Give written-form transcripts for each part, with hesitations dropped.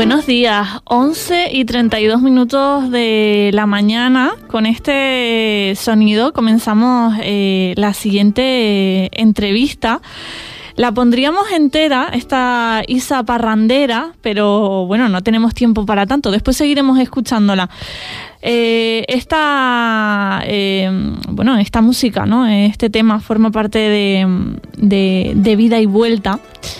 Buenos días, 11:32 de la mañana. Con este sonido comenzamos la siguiente entrevista. La pondríamos entera, esta Isa parrandera, pero bueno, no tenemos tiempo para tanto. Después seguiremos escuchándola. Esta música, ¿no? Este tema forma parte de Vida y Vuelta.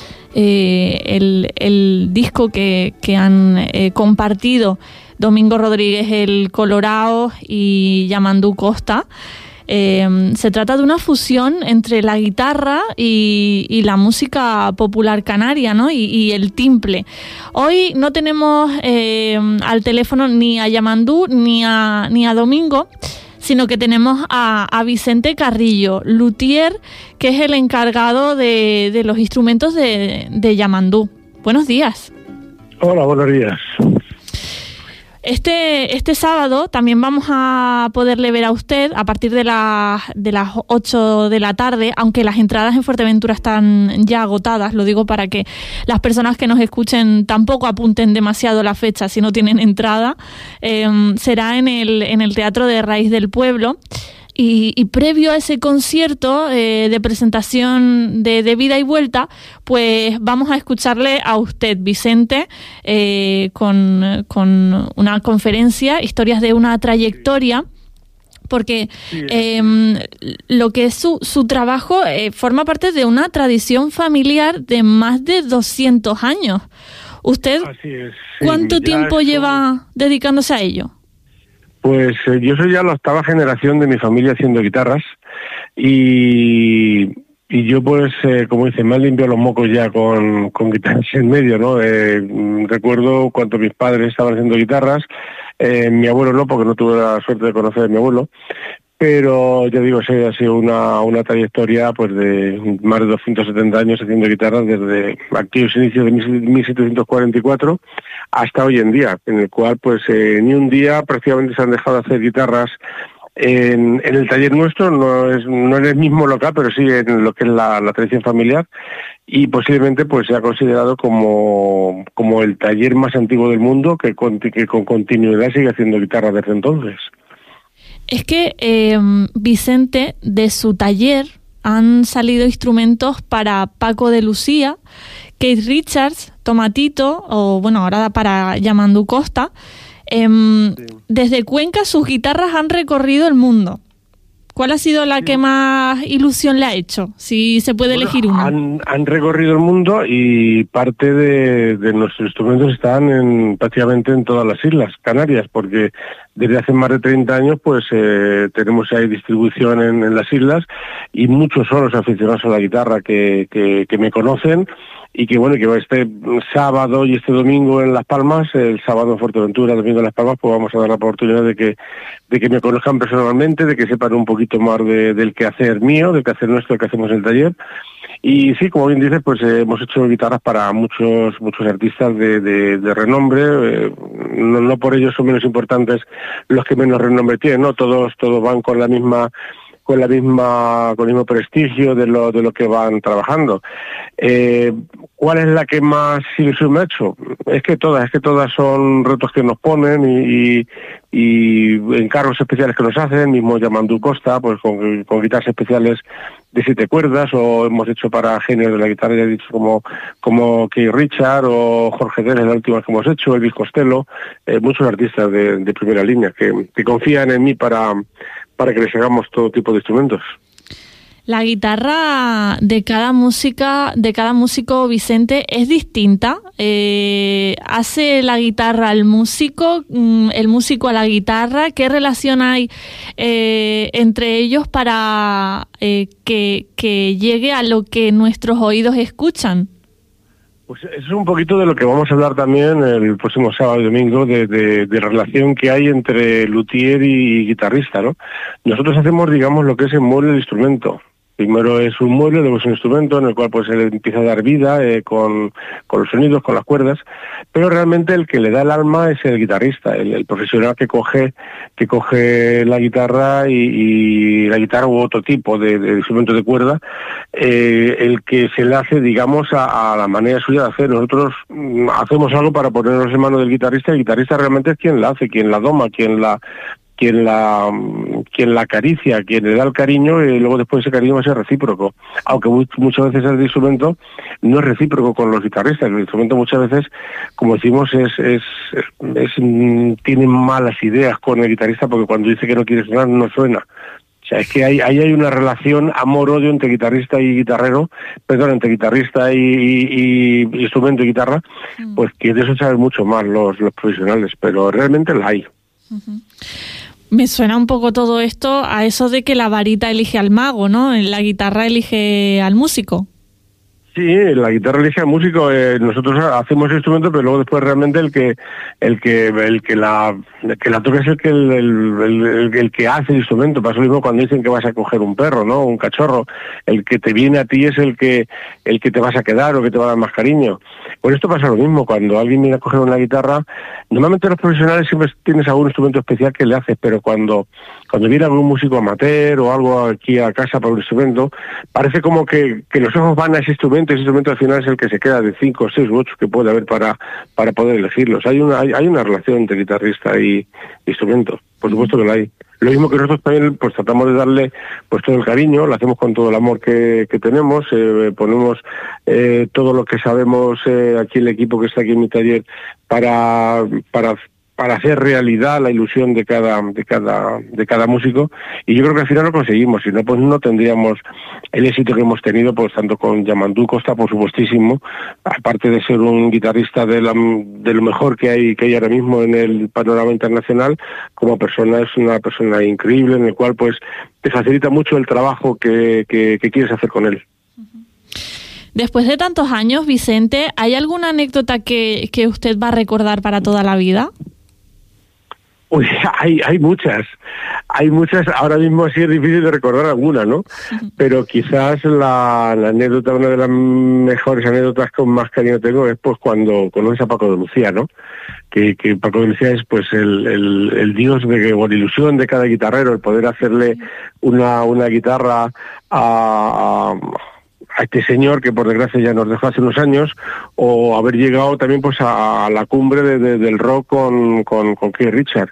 El disco que han compartido Domingo Rodríguez el Colorao y Yamandú Costa. Se trata de una fusión entre la guitarra y la música popular canaria, ¿no? Y el timple. Hoy no tenemos al teléfono ni a Yamandú ni a Domingo, sino que tenemos a Vicente Carrillo, luthier, que es el encargado de los instrumentos de Yamandú. Buenos días. Hola, buenos días. Este sábado también vamos a poderle ver a usted a partir de las 8 de la tarde, aunque las entradas en Fuerteventura están ya agotadas. Lo digo para que las personas que nos escuchen tampoco apunten demasiado la fecha si no tienen entrada. Será en el Teatro de Raíz del Pueblo. Y previo a ese concierto de presentación de Vida y Vuelta, pues vamos a escucharle a usted, Vicente, con una conferencia, historias de una trayectoria, porque lo que es su trabajo forma parte de una tradición familiar de más de 200 años. ¿Usted cuánto tiempo lleva dedicándose a ello? Pues yo soy ya la 8ª generación de mi familia haciendo guitarras y yo pues, como dicen, me han limpiado los mocos ya con guitarras en medio, ¿no? Recuerdo cuando mis padres estaban haciendo guitarras, mi abuelo no, porque no tuve la suerte de conocer a mi abuelo, pero ya digo, ha sido una trayectoria pues de más de 270 años haciendo guitarras desde aquellos inicios de 1744 hasta hoy en día, en el cual pues ni un día prácticamente se han dejado de hacer guitarras en el taller nuestro. No en el mismo local, pero sí en lo que es la tradición familiar, y posiblemente pues se ha considerado como el taller más antiguo del mundo que con continuidad sigue haciendo guitarras desde entonces. Es que, Vicente, de su taller han salido instrumentos para Paco de Lucía, Keith Richards, Tomatito, o bueno, ahora para Yamandú Costa. Desde Cuenca sus guitarras han recorrido el mundo. ¿Cuál ha sido la que más ilusión le ha hecho? Si se puede elegir una. Han recorrido el mundo y parte de nuestros instrumentos están prácticamente en todas las islas Canarias, porque desde hace más de 30 años pues tenemos ahí distribución en las islas, y muchos son los aficionados a la guitarra que me conocen, y que bueno, que este sábado y este domingo en Las Palmas, el sábado en Fuerteventura, el domingo en Las Palmas, pues vamos a dar la oportunidad de que me conozcan personalmente, de que sepan un poquito más del quehacer mío, del quehacer nuestro que hacemos en el taller. Y sí, como bien dices, pues hemos hecho guitarras para muchos artistas de renombre. No por ello son menos importantes los que menos renombre tienen, ¿no? Todos van con el mismo prestigio de lo que van trabajando. ¿Cuál es la que más ilusión me ha hecho? Es que todas son retos que nos ponen y encargos especiales que nos hacen, mismo Yamandú Costa, pues con guitarras especiales de 7 cuerdas, o hemos hecho para genios de la guitarra, ya he dicho, como Keith Richards o Jorge Dérez, la última que hemos hecho, Elvis Costello, muchos artistas de primera línea que confían en mí para que les hagamos todo tipo de instrumentos. La guitarra de cada músico, Vicente, es distinta. ¿Hace la guitarra el músico a la guitarra? ¿Qué relación hay entre ellos para que llegue a lo que nuestros oídos escuchan? Pues eso es un poquito de lo que vamos a hablar también el próximo sábado y domingo, de relación que hay entre luthier y guitarrista, ¿no? Nosotros hacemos, digamos, lo que es el mueble del instrumento. Primero es un mueble, luego es un instrumento en el cual pues él empieza a dar vida con los sonidos, con las cuerdas, pero realmente el que le da el alma es el guitarrista, el profesional que coge la guitarra y la guitarra u otro tipo de instrumento de cuerda, el que se le hace, digamos, a la manera suya de hacer. Nosotros hacemos algo para ponernos en manos del guitarrista, el guitarrista realmente es quien la hace, quien la doma, quien la acaricia, quien le da el cariño, y luego después ese cariño va a ser recíproco. Aunque muchas veces el instrumento no es recíproco con los guitarristas. El instrumento muchas veces, como decimos, tiene malas ideas con el guitarrista, porque cuando dice que no quiere sonar, no suena. O sea, es que ahí hay una relación amor-odio entre guitarrista y guitarrero, entre guitarrista y instrumento y guitarra, pues que de eso saben mucho más los profesionales, pero realmente la hay. Uh-huh. Me suena un poco todo esto a eso de que la varita elige al mago, ¿no? La guitarra elige al músico. Sí, la guitarra elige al músico. Nosotros hacemos el instrumento, pero luego después realmente el que la toca es el que hace el instrumento. Pasa lo mismo cuando dicen que vas a coger un perro, ¿no? Un cachorro. El que te viene a ti es el que te vas a quedar o que te va a dar más cariño. Con esto pasa lo mismo. Cuando alguien viene a coger una guitarra, normalmente los profesionales siempre tienes algún instrumento especial que le haces, pero cuando viene algún músico amateur o algo aquí a casa para un instrumento, parece como que los ojos van a ese instrumento al final es el que se queda de 5, 6 u 8 que puede haber para poder elegirlos. Hay una relación entre guitarrista y instrumento, por supuesto que la hay. Lo mismo que nosotros también pues tratamos de darle pues todo el cariño, lo hacemos con todo el amor que tenemos, ponemos todo lo que sabemos aquí el equipo que está aquí en mi taller para hacer realidad la ilusión de cada músico, y yo creo que al final lo conseguimos. Si no, pues no tendríamos el éxito que hemos tenido, pues tanto con Yamandú Costa, por supuestísimo, aparte de ser un guitarrista de lo mejor que hay ahora mismo en el panorama internacional, como persona es una persona increíble, en el cual pues te facilita mucho el trabajo que quieres hacer con él. Después de tantos años, Vicente, ¿hay alguna anécdota que usted va a recordar para toda la vida? Uy, hay muchas, ahora mismo sí es difícil de recordar alguna, ¿no? Pero quizás la anécdota, una de las mejores anécdotas con más cariño tengo es pues cuando conoces a Paco de Lucía, ¿no? Que Paco de Lucía es pues el dios o la ilusión de cada guitarrero, el poder hacerle una guitarra a este señor que por desgracia ya nos dejó hace unos años, o haber llegado también pues a la cumbre del rock con Keith Richards.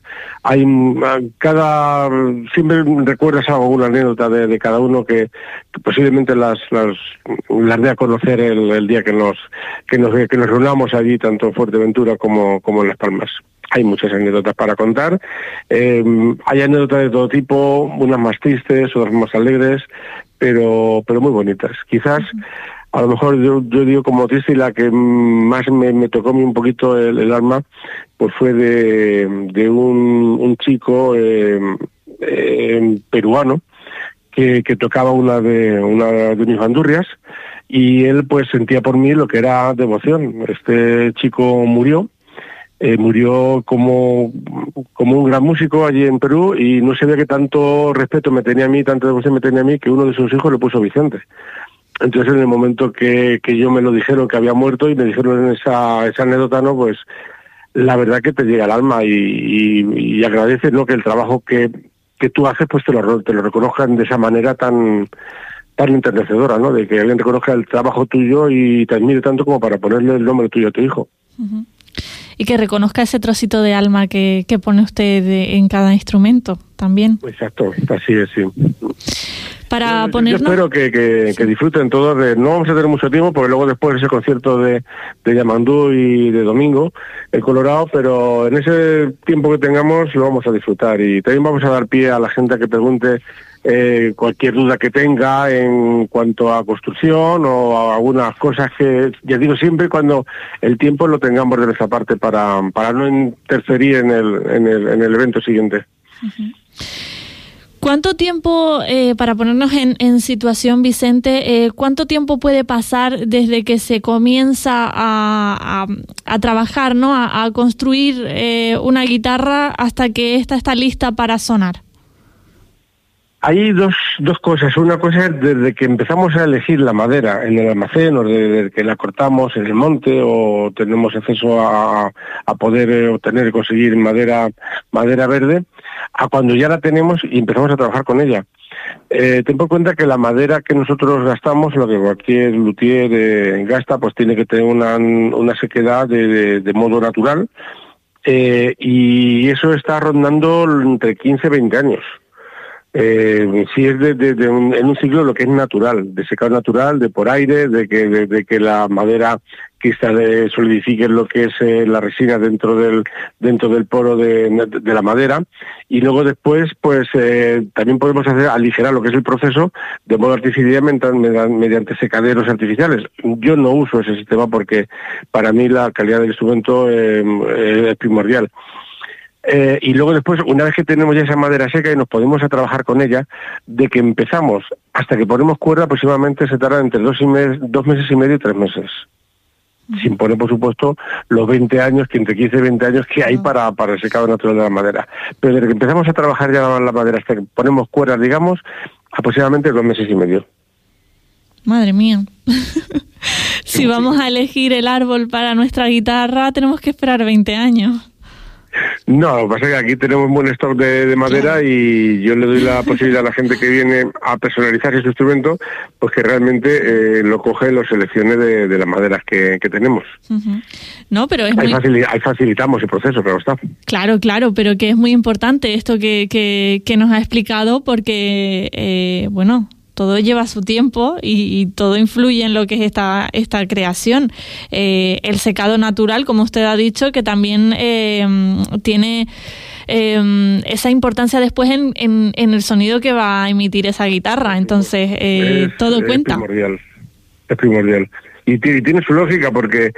Siempre recuerdas alguna anécdota de cada uno que posiblemente las dé a conocer el día que nos reunamos allí, tanto en Fuerteventura como en Las Palmas. Hay muchas anécdotas para contar. Hay anécdotas de todo tipo, unas más tristes, otras más alegres, pero muy bonitas. Quizás, a lo mejor yo digo como triste, y la que más me tocó a mí un poquito el alma, pues fue de un chico peruano que tocaba una de mis bandurrias, y él pues sentía por mí lo que era devoción. Este chico murió como un gran músico allí en Perú, y no sabía que tanto respeto me tenía a mí, tanta devoción me tenía a mí, que uno de sus hijos le puso Vicente. Entonces en el momento que yo me lo dijeron que había muerto y me dijeron esa anécdota, ¿no? Pues la verdad que te llega al alma y agradeces, ¿no? Que el trabajo que tú haces pues te lo reconozcan de esa manera tan enternecedora, ¿no? De que alguien reconozca el trabajo tuyo y te admire tanto como para ponerle el nombre tuyo a tu hijo. Uh-huh. Y que reconozca ese trocito de alma que pone usted en cada instrumento también. Exacto, así es, sí. Para ponernos... Yo espero que disfruten todos. No vamos a tener mucho tiempo, porque luego después ese concierto de Yamandú y de Domingo, el Colorado, pero en ese tiempo que tengamos lo vamos a disfrutar. Y también vamos a dar pie a la gente que pregunte cualquier duda que tenga en cuanto a construcción o a algunas cosas que, ya digo, siempre cuando el tiempo lo tengamos de nuestra parte para no interferir en el evento siguiente. Uh-huh. ¿Cuánto tiempo, para ponernos en situación, Vicente, cuánto tiempo puede pasar desde que se comienza a trabajar, ¿no? a construir una guitarra hasta que ésta está lista para sonar? Hay dos cosas. Una cosa es desde que empezamos a elegir la madera en el almacén, o desde que la cortamos en el monte, o tenemos acceso a poder obtener y conseguir madera verde, a cuando ya la tenemos y empezamos a trabajar con ella. Ten por cuenta que la madera que nosotros gastamos, lo que cualquier luthier gasta, pues tiene que tener una sequedad de modo natural, y eso está rondando entre 15 y 20 años. Si es en un ciclo lo que es natural, de secado natural, de por aire, de que la madera solidifique lo que es la resina dentro del poro de la madera, y luego después pues también podemos aligerar lo que es el proceso de modo artificial mediante secaderos artificiales. Yo no uso ese sistema porque para mí la calidad del instrumento es primordial. Y luego después, una vez que tenemos ya esa madera seca y nos podemos a trabajar con ella, de que empezamos hasta que ponemos cuerda aproximadamente se tarda entre 2 meses y medio y 3 meses. Sin poner, por supuesto, los 20 años, que entre 15 y 20 años que hay para el secado natural de la madera. Pero desde que empezamos a trabajar ya la madera hasta que ponemos cuerdas, digamos, aproximadamente 2 meses y medio. Madre mía. Si vamos a elegir el árbol para nuestra guitarra, tenemos que esperar 20 años. No, lo que pasa es que aquí tenemos un buen stock de madera, y yo le doy la posibilidad a la gente que viene a personalizar ese instrumento, pues que realmente lo coge y lo seleccione de las maderas que tenemos. Uh-huh. No, pero es ahí facilitamos el proceso, claro está. Claro, pero que es muy importante esto que nos ha explicado, porque, bueno, todo lleva su tiempo y todo influye en lo que es esta creación. El secado natural, como usted ha dicho, que también tiene esa importancia después en el sonido que va a emitir esa guitarra. Entonces, todo cuenta. Es primordial. Y tiene su lógica, porque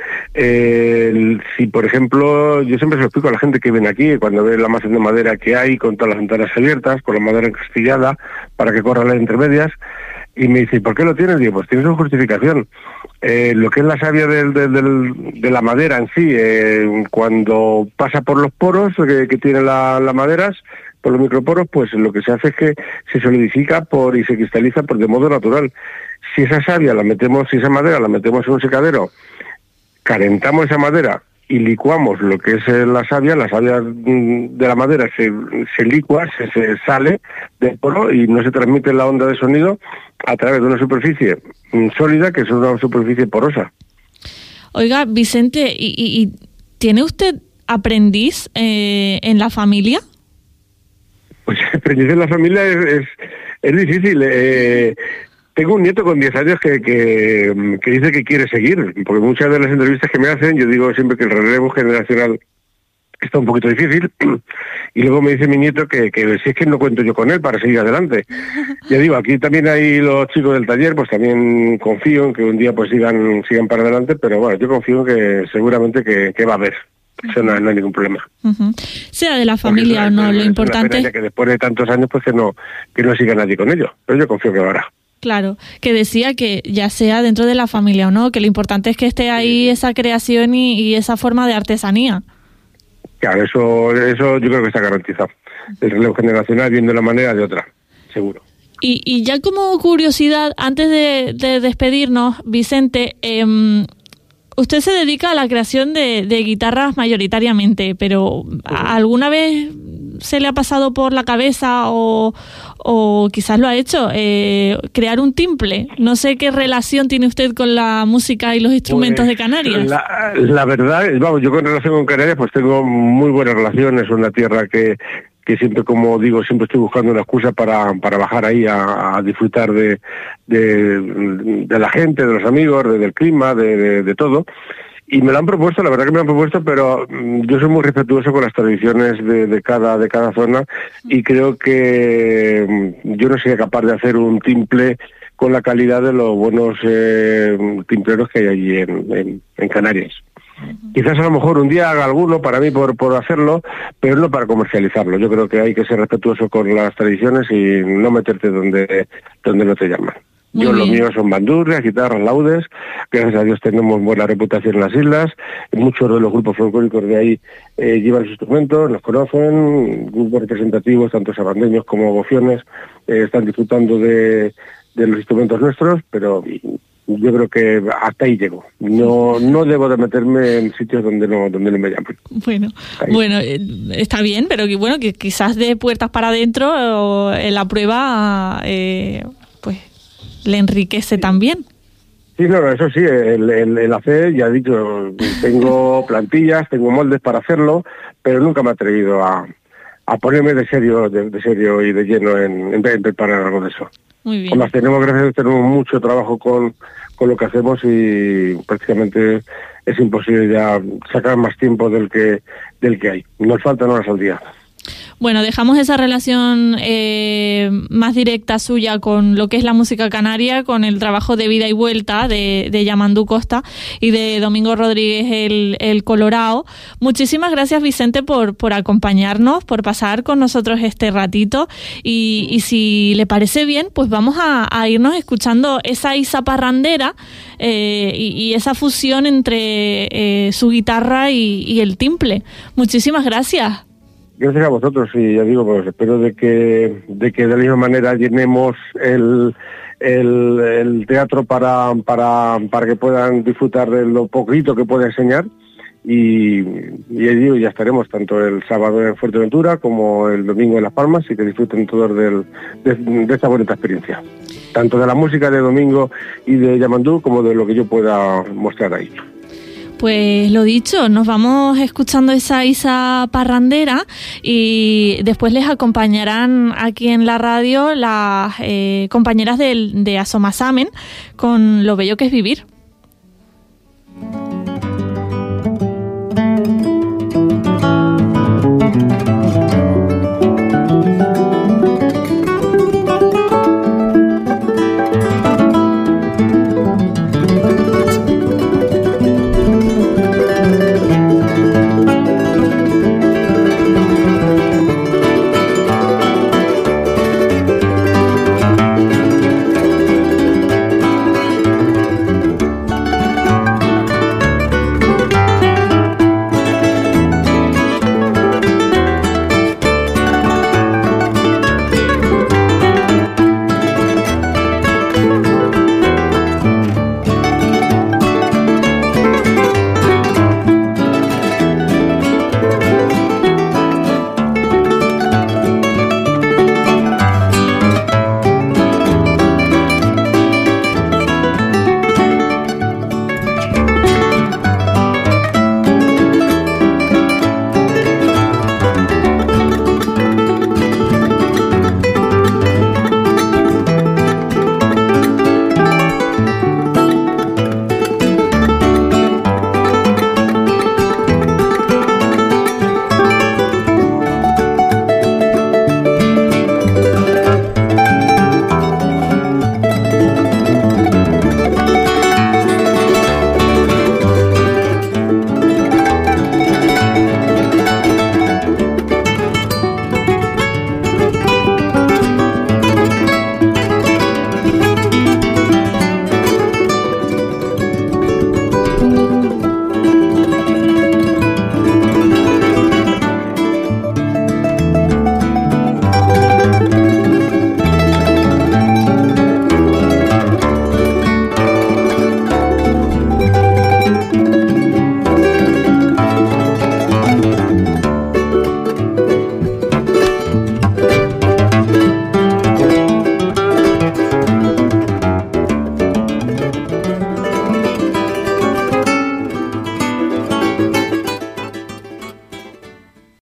si, por ejemplo, yo siempre se lo explico a la gente que viene aquí, cuando ve la masa de madera que hay, con todas las ventanas abiertas, con la madera encastillada, para que corran las intermedias, y me dice, ¿por qué lo tienes? Digo, pues tiene su justificación. Lo que es la savia de la madera en sí, cuando pasa por los poros que tiene las maderas, por los microporos, pues lo que se hace es que se solidifica y se cristaliza de modo natural. Si esa madera la metemos en un secadero, calentamos esa madera y licuamos lo que es la savia de la madera se licua, se sale del poro y no se transmite la onda de sonido a través de una superficie sólida, que es una superficie porosa. Oiga, Vicente, ¿y tiene usted aprendiz en la familia? Pues aprendiz en la familia es difícil. Tengo un nieto con 10 años que dice que quiere seguir, porque muchas de las entrevistas que me hacen, yo digo siempre que el relevo generacional está un poquito difícil, y luego me dice mi nieto que si es que no cuento yo con él para seguir adelante. Ya digo, aquí también hay los chicos del taller, pues también confío en que un día pues sigan para adelante, pero bueno, yo confío en que seguramente que va a haber. Eso no hay ningún problema. Uh-huh. Sea de la familia o no, lo importante es que después de tantos años pues que no siga nadie con ello, pero yo confío que lo hará. Claro, que decía que ya sea dentro de la familia o no, que lo importante es que esté ahí esa creación y esa forma de artesanía. Claro, eso yo creo que está garantizado. El relevo generacional, viendo una manera de otra, seguro. Y ya como curiosidad, antes de despedirnos, Vicente, usted se dedica a la creación de guitarras mayoritariamente, pero ¿alguna vez se le ha pasado por la cabeza o quizás lo ha hecho, crear un timple? No sé qué relación tiene usted con la música y los instrumentos de Canarias. La verdad, yo con relación con Canarias pues tengo muy buenas relaciones. Es una tierra que siempre, como digo, siempre estoy buscando una excusa para bajar ahí a disfrutar de la gente, de los amigos, del clima, de todo. Y me lo han propuesto, la verdad que me lo han propuesto, pero yo soy muy respetuoso con las tradiciones de cada zona, y creo que yo no sería capaz de hacer un timple con la calidad de los buenos timpleros que hay allí en Canarias. Quizás a lo mejor un día haga alguno para mí por hacerlo, pero no para comercializarlo. Yo creo que hay que ser respetuoso con las tradiciones y no meterte donde no te llaman. Yo lo mío son bandurrias, guitarras, laudes. Gracias a Dios tenemos buena reputación en las islas. Muchos de los grupos folclóricos de ahí llevan sus instrumentos, los conocen. Grupos representativos, tanto sabandeños como gofiones, están disfrutando de los instrumentos nuestros, pero yo creo que hasta ahí llego. No debo de meterme en sitios donde no me llaman. Bueno, está bien, pero que quizás de puertas para adentro en la prueba pues le enriquece también. Sí, no, eso sí, el hacer, ya he dicho, tengo plantillas, tengo moldes para hacerlo, pero nunca me he atrevido a ponerme de serio y de lleno en preparar algo de eso. Muy bien. Además, tenemos mucho trabajo con lo que hacemos y prácticamente es imposible ya sacar más tiempo del que hay. Nos faltan horas al día. Bueno, dejamos esa relación más directa suya con lo que es la música canaria, con el trabajo de Vida y Vuelta de Yamandú Costa y de Domingo Rodríguez el Colorado. Muchísimas gracias, Vicente, por acompañarnos, por pasar con nosotros este ratito y si le parece bien, pues vamos a irnos escuchando esa isa parrandera y esa fusión entre su guitarra y el timple. Muchísimas gracias. Gracias a vosotros y ya digo, pues espero de que de la misma manera llenemos el teatro para que puedan disfrutar de lo poquito que pueda enseñar y ya estaremos tanto el sábado en Fuerteventura como el domingo en Las Palmas y que disfruten todos de esta bonita experiencia, tanto de la música de Domingo y de Yamandú como de lo que yo pueda mostrar ahí. Pues lo dicho, nos vamos escuchando esa isa parrandera y después les acompañarán aquí en la radio las compañeras de Asomasamen con Lo bello que es vivir.